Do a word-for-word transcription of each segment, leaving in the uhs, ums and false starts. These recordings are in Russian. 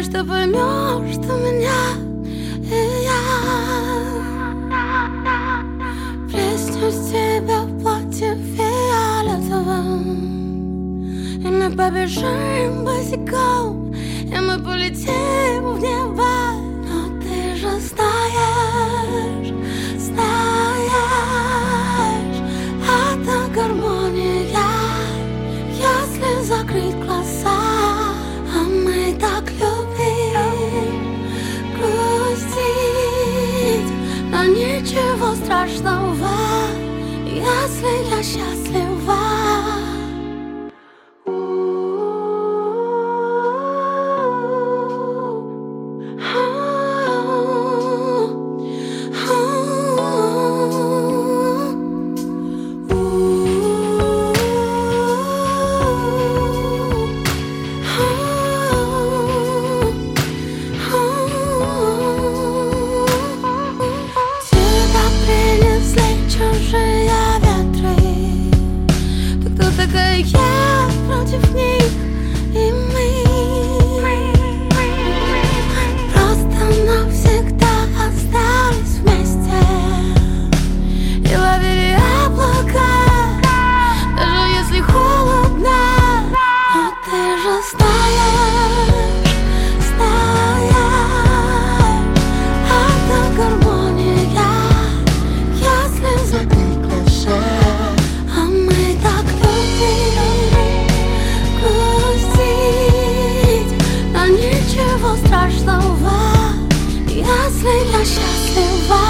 что поймешь, что меня и я приснюсь тебе в платье фиолетовом, и мы побежим босиком, и мы полетим в небо. Но ты же знаешь, знаешь, это гармония, если закрыть глаза. А мы так любим грустить, но ничего страшного, если я счастлива. Я против них, и мы просто навсегда остались вместе и ловили облака, даже если холодно. Но ты же знаешь, знаешь, это гармония, если закрыть глаза. Ничего страшного, если я счастлива.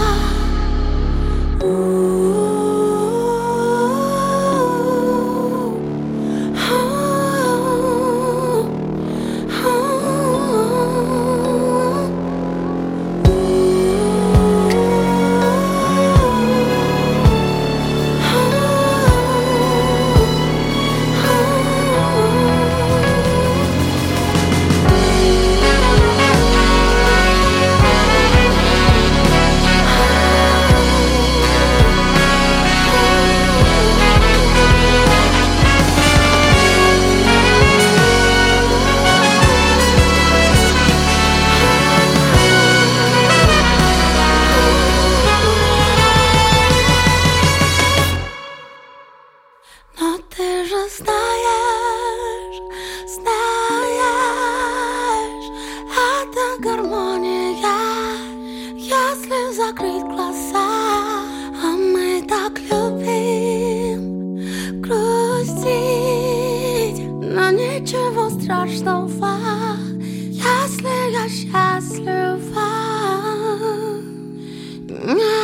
Но ты же знаешь, знаешь, это гармония, если закрыть глаза. А мы так любим грустить, но ничего страшного, если я счастлива.